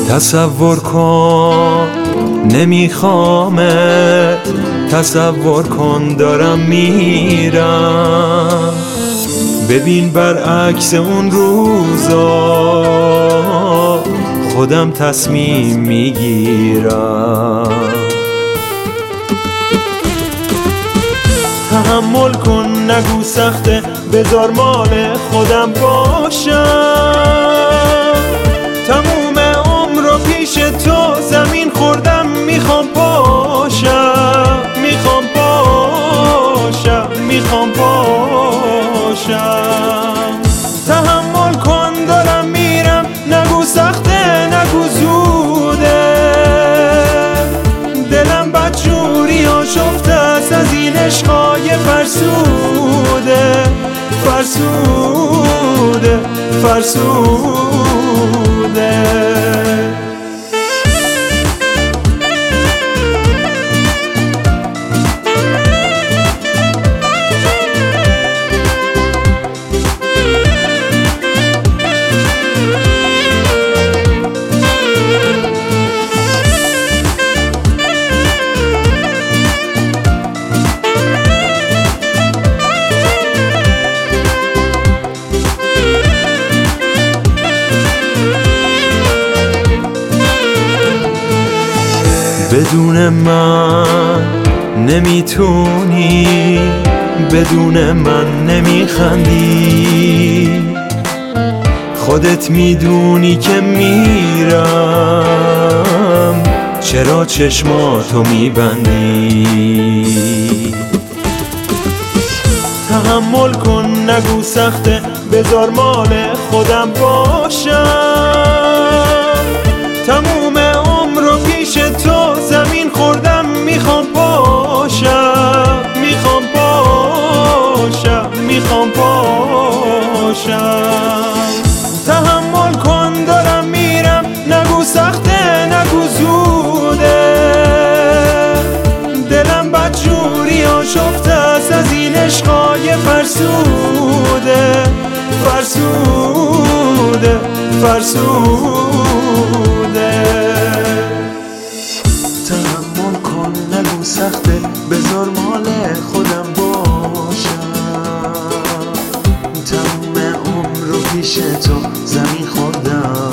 تصور کن نمیخوامت، تصور کن دارم میرم. ببین برعکس اون روزا خودم تصمیم میگیرم. تحمل کن نگو سخته، بذار مال خودم باشم. تموم عمر رو پیش تو زمین خوردم، میخوام باشم، میخوام باشم، میخوام باشم. تحمل کن دارم میرم، نگو سخته نگو زوده. دلم بدجوری آشفته است از این عشقای فرسوده، فرسوده، فرسوده. بدون من نمیتونی، بدون من نمیخندی. خودت میدونی که میرم، چرا چشماتو میبندی؟ تحمل کن نگو سخته، بذار مال خودم باشم. تموم عمر رو پیش تو زمین خوردم، میخوام باشم، میخوام باشم، میخوام باشم. تحمل کن دارم میرم، نگو سخته نگو زوده. دلم بدجوری آشفته است از این عشقای فرسوده، فرسوده، فرسوده. تحمل کن نگو سخته، بذار مال خودم باشم. تموم عمر رو پیش تو زمین خوردم،